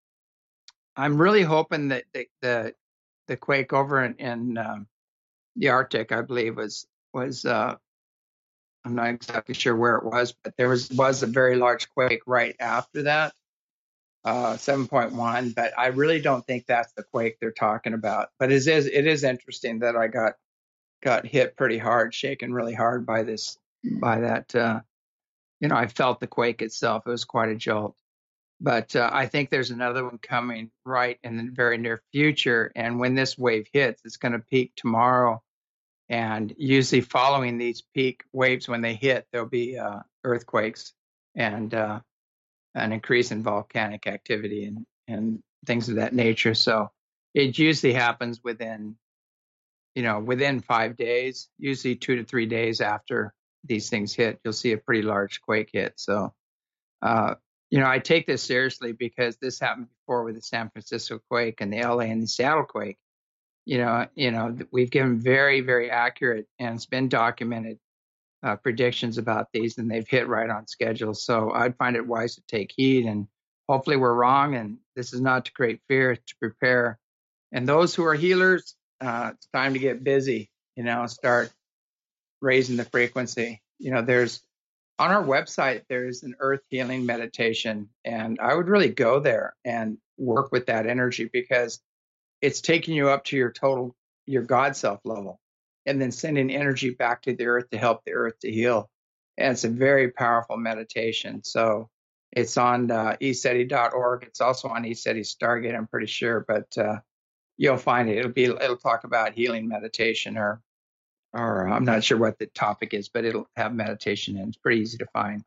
[SPEAKER 1] I'm really hoping that the the, the quake over in, in um, the Arctic, I believe, was was uh, I'm not exactly sure where it was, but there was was a very large quake right after that, uh, seven point one. But I really don't think that's the quake they're talking about. But it is it is interesting that I got got hit pretty hard, shaken really hard by this by that. Uh, you know, I felt the quake itself. It was quite a jolt. But uh, I think there's another one coming right in the very near future. And when this wave hits, it's going to peak tomorrow. And usually following these peak waves, when they hit, there'll be uh, earthquakes and uh, an increase in volcanic activity and, and things of that nature. So it usually happens within, you know, within five days, usually two to three days after these things hit, you'll see a pretty large quake hit. So, uh, you know, I take this seriously because this happened before with the San Francisco quake and the L A and the Seattle quake. You know, you know, we've given very, very accurate, and it's been documented, uh, predictions about these, and they've hit right on schedule. So I'd find it wise to take heed, and hopefully we're wrong. And this is not to create fear, to prepare. And those who are healers, uh, it's time to get busy. You know, start raising the frequency. You know, there's on our website there's an earth healing meditation, and I would really go there and work with that energy because it's taking you up to your total, your God self level, and then sending energy back to the earth to help the earth to heal. And it's a very powerful meditation. So it's on uh, e seti dot org. It's also on eSeti Stargate, I'm pretty sure, but uh, you'll find it. It'll be, it'll talk about healing meditation, or, or I'm not sure what the topic is, but it'll have meditation in. It's pretty easy to find.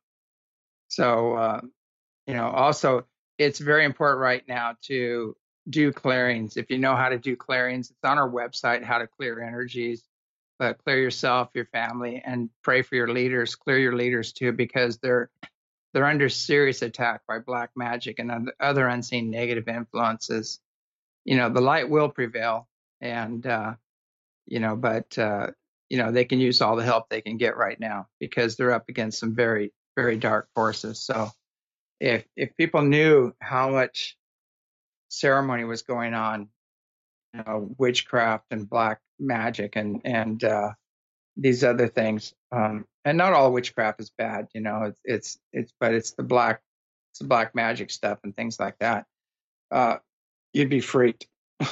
[SPEAKER 1] So, uh, you know, also it's very important right now to do clearings. If you know how to do clearings, it's on our website, how to clear energies, but clear yourself, your family, and pray for your leaders. Clear your leaders too, because they're they're under serious attack by black magic and other unseen negative influences. You know, the light will prevail, and uh, you know, but uh, you know, they can use all the help they can get right now because they're up against some very, very dark forces. So if if people knew how much ceremony was going on, you know, witchcraft and black magic and and uh, these other things, um, and not all witchcraft is bad, you know, it's it's it's but it's the black it's the black magic stuff and things like that. Uh, you'd be freaked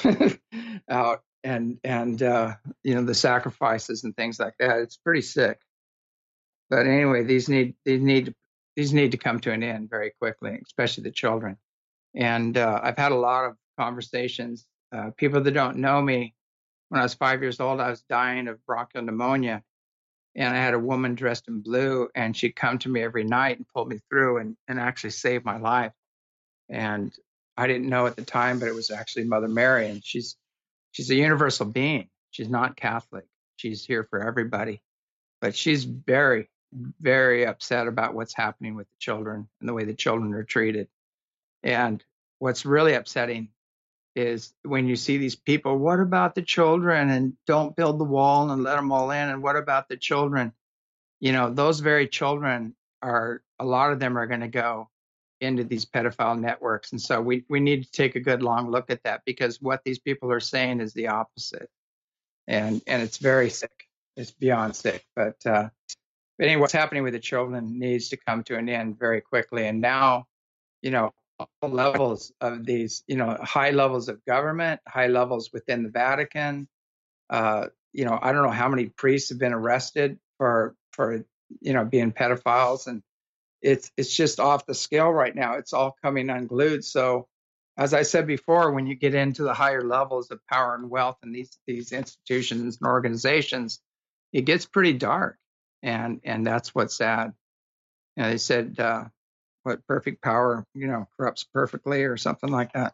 [SPEAKER 1] out, and and uh, you know, the sacrifices and things like that. It's pretty sick. But anyway, these need these need these need to come to an end very quickly, especially the children. And uh, I've had a lot of conversations. Uh, people that don't know me, when I was five years old, I was dying of bronchial pneumonia, and I had a woman dressed in blue, and she'd come to me every night and pull me through, and and actually saved my life. And I didn't know at the time, but it was actually Mother Mary, and she's she's a universal being. She's not Catholic. She's here for everybody, but she's very, very upset about what's happening with the children and the way the children are treated. And what's really upsetting is when you see these people, what about the children? And don't build the wall and let them all in. And what about the children? You know, those very children are, a lot of them are going to go into these pedophile networks. And so we, we need to take a good long look at that, because what these people are saying is the opposite. And, and it's very sick. It's beyond sick. But, uh, but anyway, what's happening with the children needs to come to an end very quickly. And now, you know, all levels of these, you know, high levels of government, high levels within the Vatican. Uh, you know, I don't know how many priests have been arrested for for you know being pedophiles, and it's it's just off the scale right now. It's all coming unglued. So, as I said before, when you get into the higher levels of power and wealth in these these institutions and organizations, it gets pretty dark, and and that's what's sad. You know, they said. Uh, what perfect power, you know, corrupts perfectly or something like that.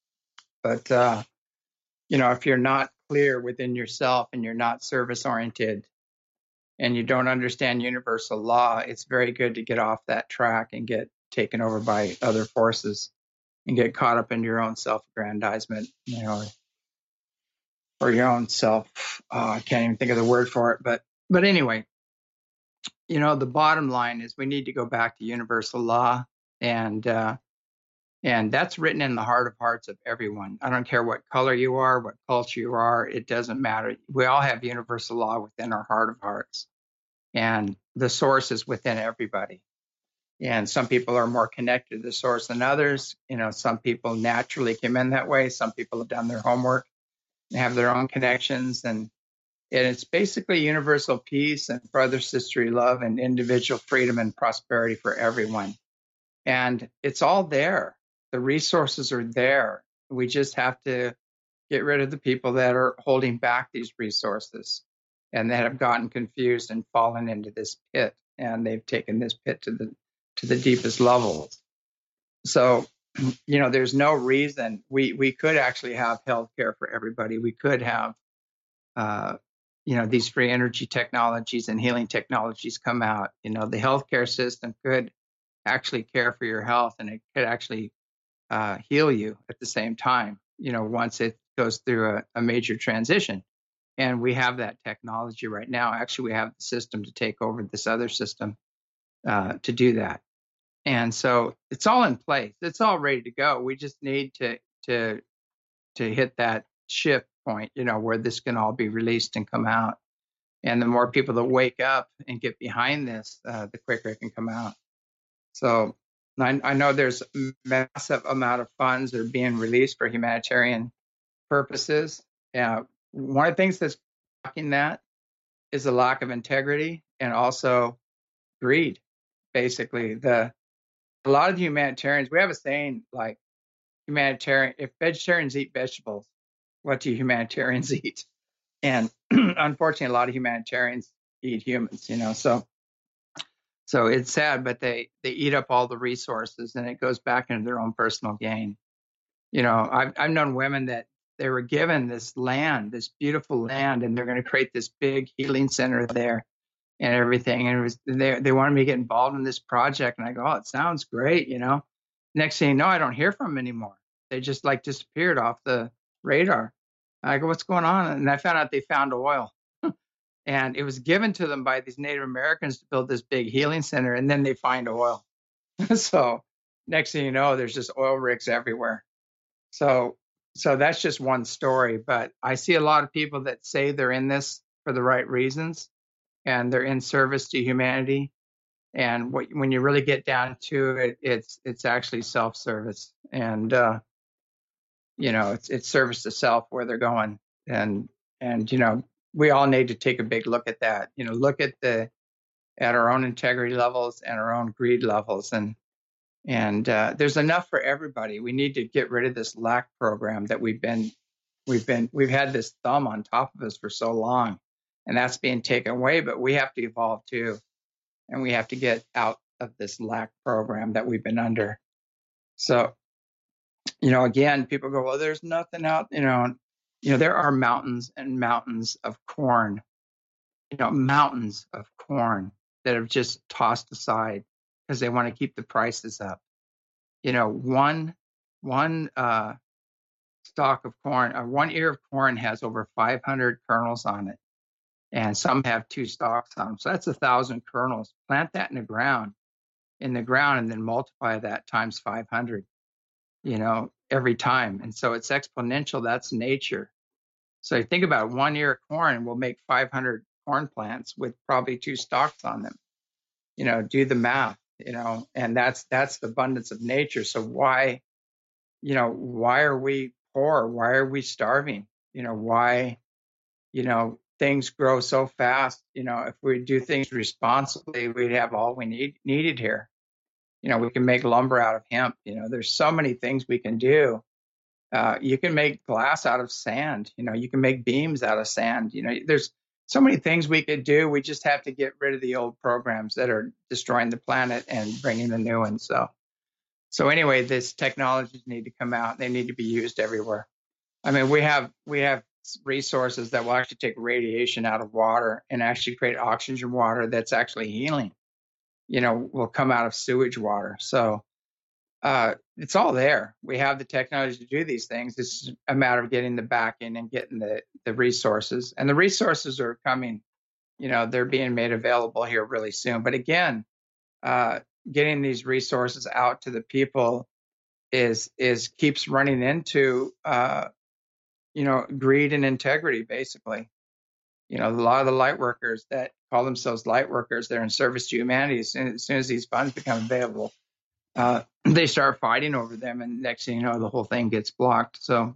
[SPEAKER 1] But, uh, you know, if you're not clear within yourself and you're not service oriented and you don't understand universal law, it's very good to get off that track and get taken over by other forces and get caught up in your own self-aggrandizement, you know, or your own self. Uh, I can't even think of the word for it. But, but anyway, you know, the bottom line is we need to go back to universal law. And, uh, And that's written in the heart of hearts of everyone. I don't care what color you are, what culture you are, it doesn't matter. We all have universal law within our heart of hearts. And the source is within everybody. And some people are more connected to the source than others. You know, some people naturally came in that way. Some people have done their homework and have their own connections. And, and it's basically universal peace and brother, sisterly love and individual freedom and prosperity for everyone. And it's all there. The resources are there. We just have to get rid of the people that are holding back these resources and that have gotten confused and fallen into this pit, and they've taken this pit to the to the deepest levels. So, you know, there's no reason we we could actually have health care for everybody. We could have uh, you know, these free energy technologies and healing technologies come out. You know, the healthcare system could actually care for your health, and it could actually uh, heal you at the same time, you know, once it goes through a, a major transition. And we have that technology right now. Actually, we have the system to take over this other system uh, to do that. And so it's all in place. It's all ready to go. We just need to to to hit that shift point, you know, where this can all be released and come out. And the more people that wake up and get behind this, uh, the quicker it can come out. So I, I know there's a massive amount of funds that are being released for humanitarian purposes. Uh, one of the things that's blocking that is a lack of integrity and also greed. Basically, the a lot of the humanitarians, we have a saying like humanitarian, if vegetarians eat vegetables, what do humanitarians eat? And unfortunately, a lot of humanitarians eat humans, you know, so So it's sad, but they, they eat up all the resources, and it goes back into their own personal gain. You know, I've, I've known women that they were given this land, this beautiful land, and they're going to create this big healing center there and everything. And it was, they, they wanted me to get involved in this project. And I go, oh, it sounds great. You know, next thing you know, I don't hear from them anymore. They just like disappeared off the radar. I go, what's going on? And I found out they found oil. and it was given to them by these Native Americans to build this big healing center, and then they find oil. So next thing you know, there's just oil rigs everywhere. So so that's just one story, but I see a lot of people that say they're in this for the right reasons and they're in service to humanity. And what, when you really get down to it, it's it's actually self-service, and uh, you know, it's it's service to self where they're going, and and you know, we all need to take a big look at that. You know, look at the at our own integrity levels and our own greed levels, and and uh, there's enough for everybody. We need to get rid of this lack program that we've been we've been we've had this thumb on top of us for so long, and that's being taken away. But we have to evolve too, and we have to get out of this lack program that we've been under. So, you know, again, people go, well, there's nothing out, you know, you know, there are mountains and mountains of corn, you know, mountains of corn that have just tossed aside because they want to keep the prices up. You know, one one uh, stalk of corn, uh, one ear of corn has over five hundred kernels on it, and some have two stalks on them. So that's a thousand kernels. Plant that in the ground, in the ground, and then multiply that times five hundred. You know, every time, and so it's exponential. That's nature. So you think about one ear of corn will make five hundred corn plants with probably two stalks on them. You know, do the math. You know, and that's that's the abundance of nature. So why? You know, why are we poor? Why are we starving? You know, why, you know, things grow so fast. You know, if we do things responsibly, we'd have all we need needed here. You know, we can make lumber out of hemp. You know, there's so many things we can do. Uh, you can make glass out of sand. You know, you can make beams out of sand. You know, there's so many things we could do. We just have to get rid of the old programs that are destroying the planet and bringing the new ones. So. So anyway, these technologies need to come out. They need to be used everywhere. I mean, we have we have resources that will actually take radiation out of water and actually create oxygen water that's actually healing. You know, will come out of sewage water. So uh, it's all there. We have the technology to do these things. It's a matter of getting the backing and getting the the resources. And the resources are coming. You know, they're being made available here really soon. But again, uh, getting these resources out to the people is is keeps running into uh, you know, greed and integrity. Basically, you know, a lot of the light workers that call themselves light workers, they're in service to humanity. As soon as, soon as these funds become available, uh, they start fighting over them, and next thing you know, the whole thing gets blocked. So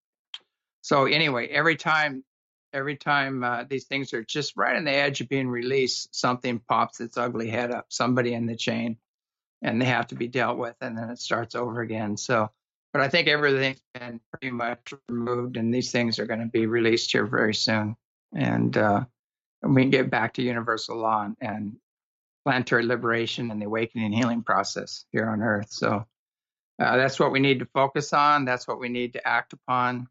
[SPEAKER 1] so anyway, every time every time uh, these things are just right on the edge of being released, something pops its ugly head up, somebody in the chain, and they have to be dealt with, and then it starts over again. So, but I think everything's been pretty much removed, and these things are going to be released here very soon, and, uh, and we can get back to universal law and, and planetary liberation and the awakening and healing process here on Earth. So uh, that's what we need to focus on. That's what we need to act upon,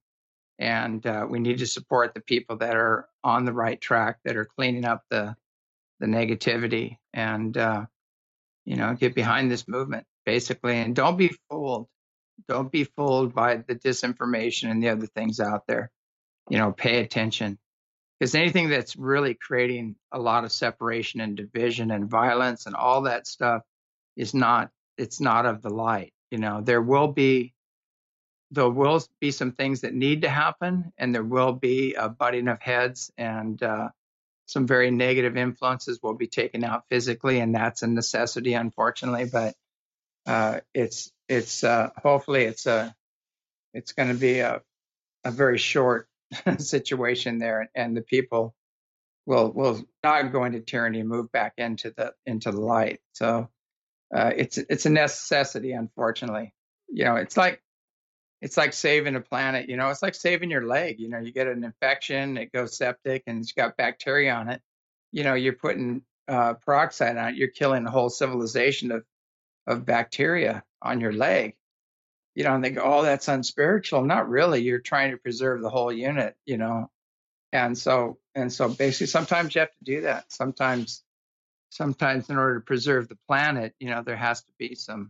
[SPEAKER 1] and uh, we need to support the people that are on the right track, that are cleaning up the the negativity, and uh, you know, get behind this movement, basically. And don't be fooled. Don't be fooled by the disinformation and the other things out there. You know, pay attention. Because anything that's really creating a lot of separation and division and violence and all that stuff is not, it's not of the light. You know, there will be, there will be some things that need to happen, and there will be a butting of heads, and uh, some very negative influences will be taken out physically, and that's a necessity, unfortunately. But uh, it's it's uh, hopefully it's a it's going to be a a very short situation there, and the people will will not go into tyranny and move back into the into the light. So uh, it's it's a necessity, unfortunately. You know, it's like it's like saving a planet. You know, it's like saving your leg. You know, you get an infection, it goes septic, and it's got bacteria on it. You know, you're putting uh, peroxide on it. You're killing a whole civilization of of bacteria on your leg. You know, and they go, oh, that's unspiritual. Not really. You're trying to preserve the whole unit, you know. And so, and so basically sometimes you have to do that. Sometimes, sometimes in order to preserve the planet, you know, there has to be some,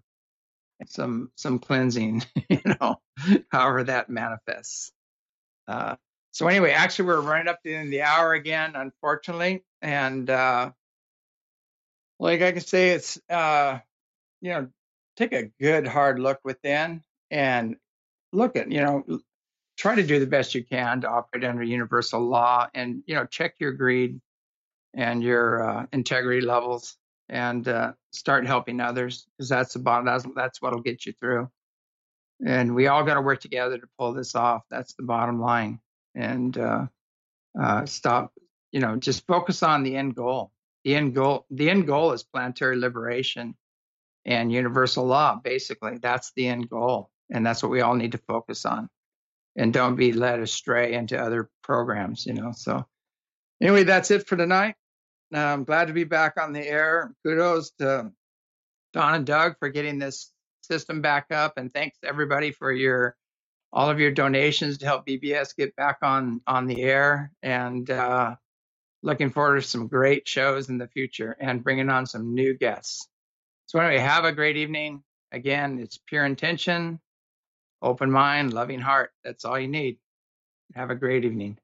[SPEAKER 1] some, some cleansing, you know, however that manifests. Uh, So anyway, actually, we're running up to the hour again, unfortunately. And uh, like I can say, it's, uh, you know, take a good hard look within and look at, you know, try to do the best you can to operate under universal law, and, you know, check your greed and your uh, integrity levels, and uh, start helping others, because that's the bottom. That's, that's what'll get you through. And we all got to work together to pull this off. That's the bottom line. And uh, uh, stop, you know, just focus on the end goal. The end goal, the end goal is planetary liberation and universal law. Basically, that's the end goal, and that's what we all need to focus on. And don't be led astray into other programs, you know. So anyway, that's it for tonight. Uh, I'm glad to be back on the air. Kudos to Don and Doug for getting this system back up, and thanks to everybody for your all of your donations to help B B S get back on on the air. And uh, looking forward to some great shows in the future and bringing on some new guests. So anyway, have a great evening. Again, it's pure intention, open mind, loving heart. That's all you need. Have a great evening.